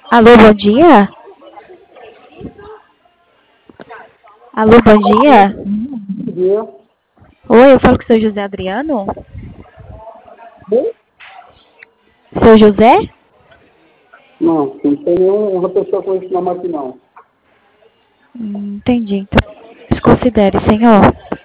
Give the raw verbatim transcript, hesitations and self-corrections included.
Alô, bom dia? Alô, bom dia? Bom dia. Oi, eu falo com o seu José Adriano? Bem? Seu José? Não, não tem nenhuma pessoa com esse nome aqui, não. Hum, entendi. Então, desconsidere, senhor.